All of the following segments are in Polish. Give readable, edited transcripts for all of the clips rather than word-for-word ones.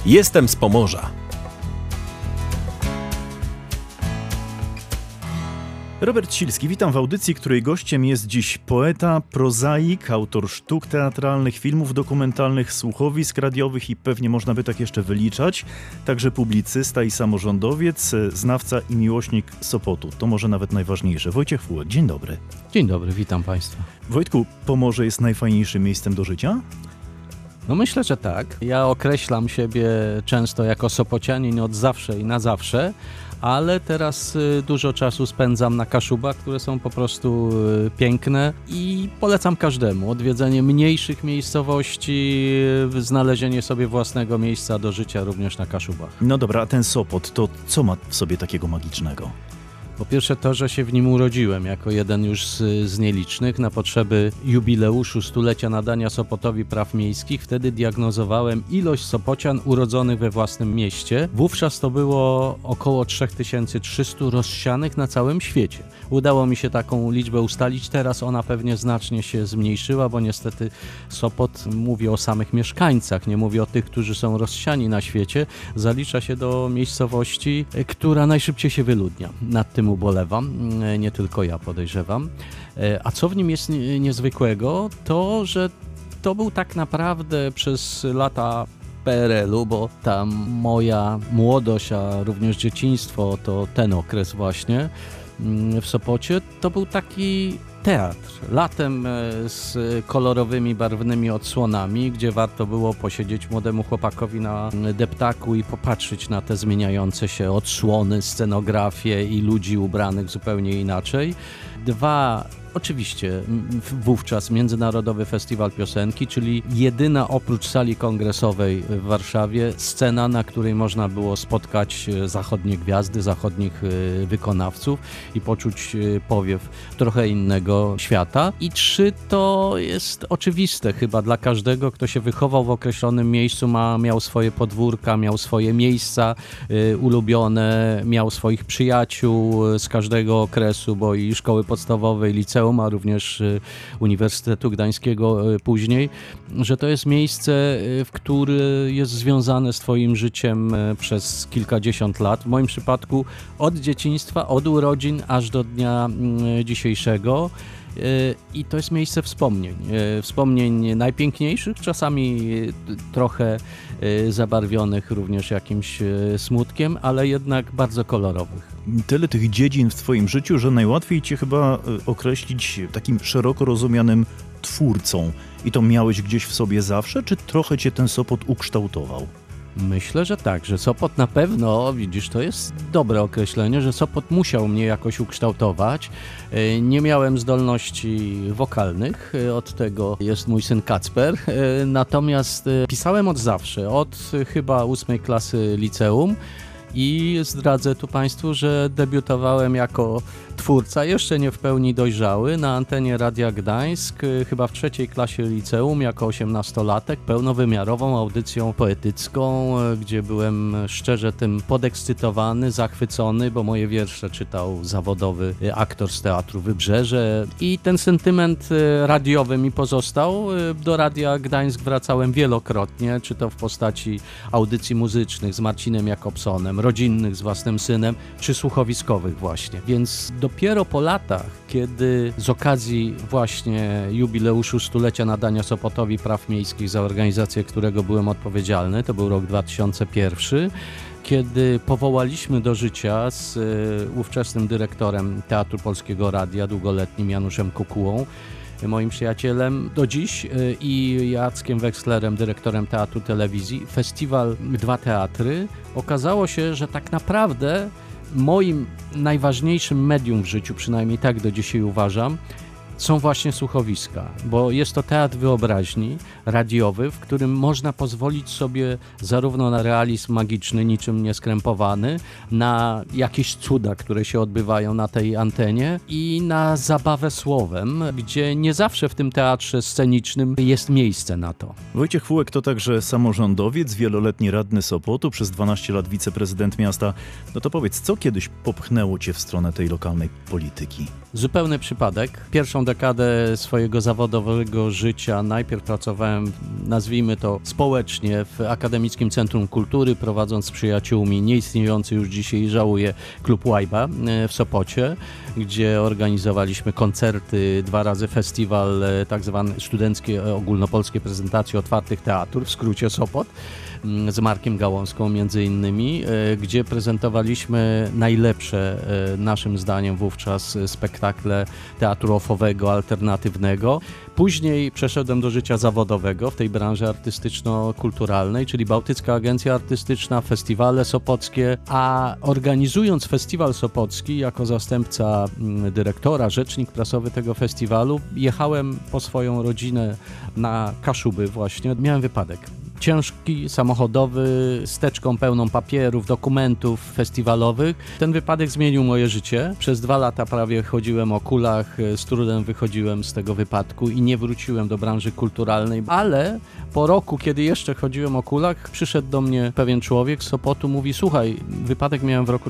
Jestem z Pomorza. Robert Silski, witam w audycji, której gościem jest dziś poeta, prozaik, autor sztuk teatralnych, filmów dokumentalnych, słuchowisk radiowych i pewnie można by tak jeszcze wyliczać. Także publicysta i samorządowiec, znawca i miłośnik Sopotu. To może nawet najważniejsze. Wojciech Fułek, dzień dobry. Dzień dobry, witam Państwa. Wojtku, Pomorze jest najfajniejszym miejscem do życia? No myślę, że tak. Ja określam siebie często jako sopocianin od zawsze i na zawsze, ale teraz dużo czasu spędzam na Kaszubach, które są po prostu piękne i polecam każdemu odwiedzenie mniejszych miejscowości, znalezienie sobie własnego miejsca do życia również na Kaszubach. No dobra, a ten Sopot, to co ma w sobie takiego magicznego? Po pierwsze to, że się w nim urodziłem jako jeden już z nielicznych na potrzeby jubileuszu stulecia nadania Sopotowi praw miejskich. Wtedy diagnozowałem ilość Sopocian urodzonych we własnym mieście. Wówczas to było około 3300 rozsianych na całym świecie. Udało mi się taką liczbę ustalić. Teraz ona pewnie znacznie się zmniejszyła, bo niestety Sopot, mówię o samych mieszkańcach, nie mówię o tych, którzy są rozsiani na świecie, zalicza się do miejscowości, która najszybciej się wyludnia. Nad tym ubolewam, nie tylko ja podejrzewam. A co w nim jest niezwykłego, to że to był tak naprawdę przez lata PRL-u, bo tam moja młodość, a również dzieciństwo, to ten okres właśnie w Sopocie, to był taki teatr. Latem z kolorowymi, barwnymi odsłonami, gdzie warto było posiedzieć młodemu chłopakowi na deptaku i popatrzeć na te zmieniające się odsłony, scenografię i ludzi ubranych zupełnie inaczej. Oczywiście wówczas Międzynarodowy Festiwal Piosenki, czyli jedyna oprócz sali kongresowej w Warszawie scena, na której można było spotkać zachodnie gwiazdy, zachodnich wykonawców i poczuć powiew trochę innego świata. I 3 to jest oczywiste chyba dla każdego, kto się wychował w określonym miejscu, miał swoje podwórka, miał swoje miejsca ulubione, miał swoich przyjaciół z każdego okresu, bo i szkoły podstawowej, liceum, a również Uniwersytetu Gdańskiego później, że to jest miejsce, które jest związane z Twoim życiem przez kilkadziesiąt lat. W moim przypadku od dzieciństwa, od urodzin aż do dnia dzisiejszego. I to jest miejsce wspomnień najpiękniejszych, czasami trochę zabarwionych również jakimś smutkiem, ale jednak bardzo kolorowych. Tyle tych dziedzin w twoim życiu, że najłatwiej cię chyba określić takim szeroko rozumianym twórcą. I to miałeś gdzieś w sobie zawsze, czy trochę cię ten Sopot ukształtował? Myślę, że tak, że Sopot na pewno, widzisz, to jest dobre określenie, że Sopot musiał mnie jakoś ukształtować. Nie miałem zdolności wokalnych, od tego jest mój syn Kacper, natomiast pisałem od zawsze, od chyba 8 klasy liceum. I zdradzę tu Państwu, że debiutowałem jako twórca, jeszcze nie w pełni dojrzały, na antenie Radia Gdańsk, chyba w 3 klasie liceum, jako 18-latek, pełnowymiarową audycją poetycką, gdzie byłem szczerze tym podekscytowany, zachwycony, bo moje wiersze czytał zawodowy aktor z Teatru Wybrzeże i ten sentyment radiowy mi pozostał. Do Radia Gdańsk wracałem wielokrotnie, czy to w postaci audycji muzycznych z Marcinem Jakobsonem, rodzinnych z własnym synem, czy słuchowiskowych właśnie. Więc dopiero po latach, kiedy z okazji właśnie jubileuszu stulecia nadania Sopotowi praw miejskich, za organizację którego byłem odpowiedzialny, to był rok 2001, kiedy powołaliśmy do życia z ówczesnym dyrektorem Teatru Polskiego Radia, długoletnim Januszem Kukułą, moim przyjacielem do dziś, i Jackiem Wekslerem, dyrektorem Teatru Telewizji, festiwal Dwa Teatry, okazało się, że tak naprawdę moim najważniejszym medium w życiu, przynajmniej tak do dzisiaj uważam, są właśnie słuchowiska, bo jest to teatr wyobraźni radiowy, w którym można pozwolić sobie zarówno na realizm magiczny, niczym nieskrępowany, na jakieś cuda, które się odbywają na tej antenie i na zabawę słowem, gdzie nie zawsze w tym teatrze scenicznym jest miejsce na to. Wojciech Fułek to także samorządowiec, wieloletni radny Sopotu, przez 12 lat wiceprezydent miasta. No to powiedz, co kiedyś popchnęło cię w stronę tej lokalnej polityki? Zupełny przypadek. Pierwszą dekadę swojego zawodowego życia najpierw pracowałem, nazwijmy to społecznie, w Akademickim Centrum Kultury, prowadząc z przyjaciółmi nieistniejący już dzisiaj, żałuję, klub Łajba w Sopocie, gdzie organizowaliśmy koncerty, 2 razy festiwal, tak zwany studenckie, ogólnopolskie prezentacje otwartych teatrów, w skrócie Sopot, z Markiem Gałązką między innymi, gdzie prezentowaliśmy najlepsze, naszym zdaniem wówczas, spektakle teatru ofowego, alternatywnego. Później przeszedłem do życia zawodowego w tej branży artystyczno-kulturalnej, czyli Bałtycka Agencja Artystyczna, festiwale sopockie, a organizując festiwal sopocki jako zastępca dyrektora, rzecznik prasowy tego festiwalu, jechałem po swoją rodzinę na Kaszuby właśnie. Miałem wypadek. Ciężki, samochodowy, z teczką pełną papierów, dokumentów festiwalowych. Ten wypadek zmienił moje życie. Przez 2 lata prawie chodziłem o kulach, z trudem wychodziłem z tego wypadku i nie wróciłem do branży kulturalnej, ale po roku, kiedy jeszcze chodziłem o kulach, przyszedł do mnie pewien człowiek z Sopotu, mówi: słuchaj, wypadek miałem w roku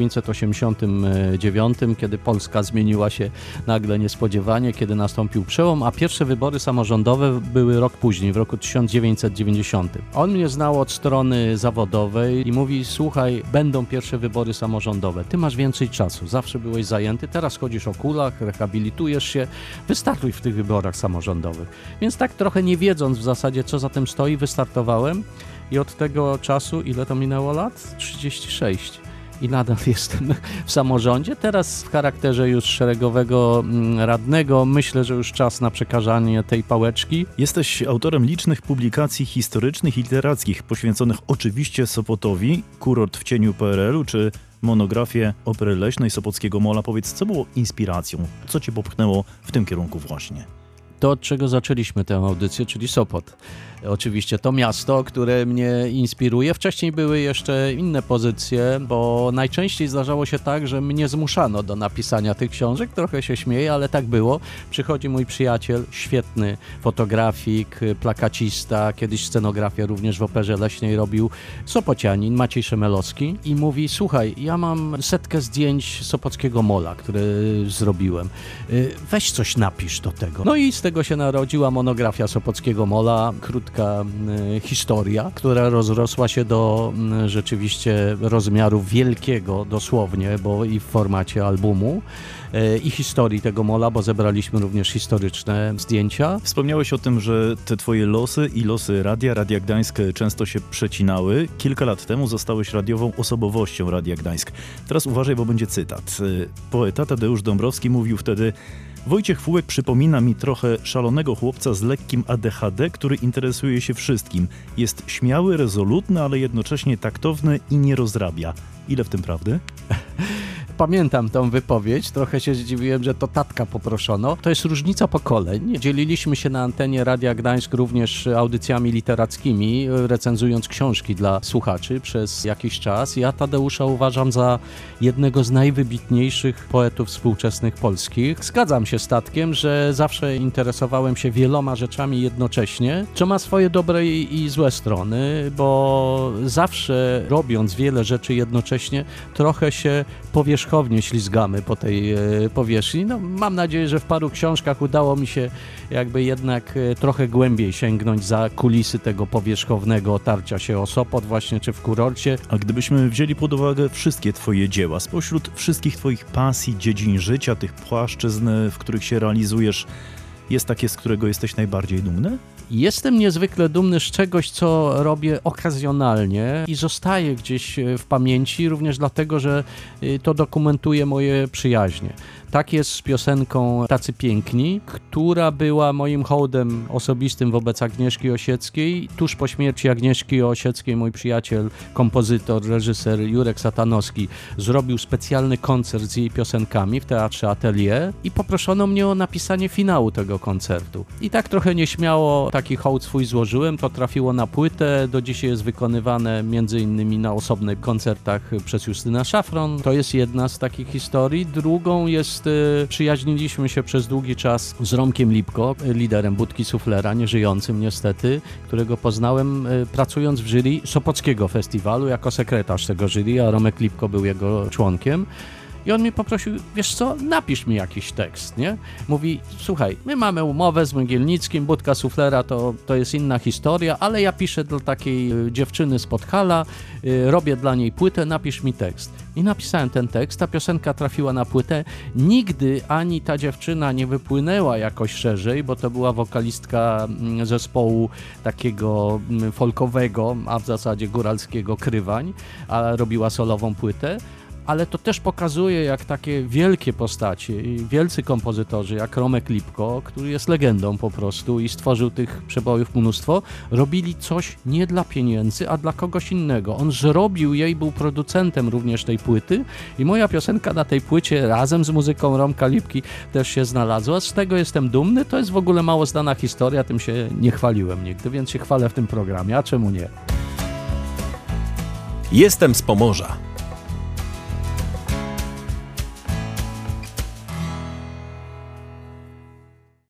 1989, kiedy Polska zmieniła się nagle niespodziewanie, kiedy nastąpił przełom, a pierwsze wybory samorządowe były rok później, w roku 1990. On mnie znał od strony zawodowej i mówi: słuchaj, będą pierwsze wybory samorządowe, ty masz więcej czasu, zawsze byłeś zajęty, teraz chodzisz o kulach, rehabilitujesz się, wystartuj w tych wyborach samorządowych. Więc tak trochę nie wiedząc w zasadzie, co za tym stoi, wystartowałem i od tego czasu, ile to minęło lat? 36. I nadal jestem w samorządzie. Teraz w charakterze już szeregowego radnego myślę, że już czas na przekazanie tej pałeczki. Jesteś autorem licznych publikacji historycznych i literackich, poświęconych oczywiście Sopotowi, Kurort w cieniu PRL-u, czy monografię Opery Leśnej Sopockiego Mola. Powiedz, co było inspiracją? Co cię popchnęło w tym kierunku właśnie? To, od czego zaczęliśmy tę audycję, czyli Sopot. Oczywiście to miasto, które mnie inspiruje. Wcześniej były jeszcze inne pozycje, bo najczęściej zdarzało się tak, że mnie zmuszano do napisania tych książek. Trochę się śmieję, ale tak było. Przychodzi mój przyjaciel, świetny fotografik, plakacista, kiedyś scenografię również w Operze Leśnej robił, sopocianin Maciej Szemelowski i mówi: słuchaj, ja mam 100 zdjęć Sopockiego Mola, które zrobiłem. Weź coś napisz do tego. No i z tego się narodziła monografia Sopockiego Mola, krótka historia, która rozrosła się do rzeczywiście rozmiaru wielkiego dosłownie, bo i w formacie albumu, i historii tego mola, bo zebraliśmy również historyczne zdjęcia. Wspomniałeś o tym, że te twoje losy i losy Radia Gdańsk często się przecinały. Kilka lat temu zostałeś radiową osobowością Radia Gdańsk. Teraz uważaj, bo będzie cytat. Poeta Tadeusz Dąbrowski mówił wtedy: Wojciech Fułek przypomina mi trochę szalonego chłopca z lekkim ADHD, który interesuje się wszystkim. Jest śmiały, rezolutny, ale jednocześnie taktowny i nie rozrabia. Ile w tym prawdy? Pamiętam tą wypowiedź, trochę się zdziwiłem, że to tatka poproszono. To jest różnica pokoleń. Dzieliliśmy się na antenie Radia Gdańsk również audycjami literackimi, recenzując książki dla słuchaczy przez jakiś czas. Ja Tadeusza uważam za jednego z najwybitniejszych poetów współczesnych polskich. Zgadzam się z Tatkiem, że zawsze interesowałem się wieloma rzeczami jednocześnie, co ma swoje dobre i złe strony, bo zawsze robiąc wiele rzeczy jednocześnie, trochę się powierzchownie ślizgamy po tej powierzchni. No, mam nadzieję, że w paru książkach udało mi się jakby jednak trochę głębiej sięgnąć za kulisy tego powierzchownego otarcia się o Sopot właśnie, czy w kurorcie. A gdybyśmy wzięli pod uwagę wszystkie twoje dzieła, spośród wszystkich twoich pasji, dziedzin życia, tych płaszczyzn, w których się realizujesz, jest takie, z którego jesteś najbardziej dumny? Jestem niezwykle dumny z czegoś, co robię okazjonalnie i zostaje gdzieś w pamięci, również dlatego, że to dokumentuje moje przyjaźnie. Tak jest z piosenką Tacy Piękni, która była moim hołdem osobistym wobec Agnieszki Osieckiej. Tuż po śmierci Agnieszki Osieckiej mój przyjaciel, kompozytor, reżyser Jurek Satanowski zrobił specjalny koncert z jej piosenkami w Teatrze Atelier i poproszono mnie o napisanie finału tego koncertu. I tak trochę nieśmiało taki hołd swój złożyłem, to trafiło na płytę, do dzisiaj jest wykonywane między innymi na osobnych koncertach przez Justynę Szafron. To jest jedna z takich historii. Drugą jest, przyjaźniliśmy się przez długi czas z Romkiem Lipko, liderem Budki Suflera, nieżyjącym niestety, którego poznałem pracując w jury Sopockiego Festiwalu jako sekretarz tego jury, a Romek Lipko był jego członkiem. I on mi poprosił, wiesz co, napisz mi jakiś tekst, nie? Mówi, słuchaj, my mamy umowę z Mogielnickim, Budka Suflera to jest inna historia, ale ja piszę dla takiej dziewczyny z Podhala, robię dla niej płytę, napisz mi tekst. I napisałem ten tekst, ta piosenka trafiła na płytę. Nigdy ani ta dziewczyna nie wypłynęła jakoś szerzej, bo to była wokalistka zespołu takiego folkowego, a w zasadzie góralskiego Krywań, a robiła solową płytę. Ale to też pokazuje, jak takie wielkie postacie i wielcy kompozytorzy, jak Romek Lipko, który jest legendą po prostu i stworzył tych przebojów mnóstwo, robili coś nie dla pieniędzy, a dla kogoś innego. On zrobił jej, był producentem również tej płyty i moja piosenka na tej płycie razem z muzyką Romka Lipki też się znalazła. Z tego jestem dumny, to jest w ogóle mało znana historia, tym się nie chwaliłem nigdy, więc się chwalę w tym programie, a czemu nie? Jestem z Pomorza.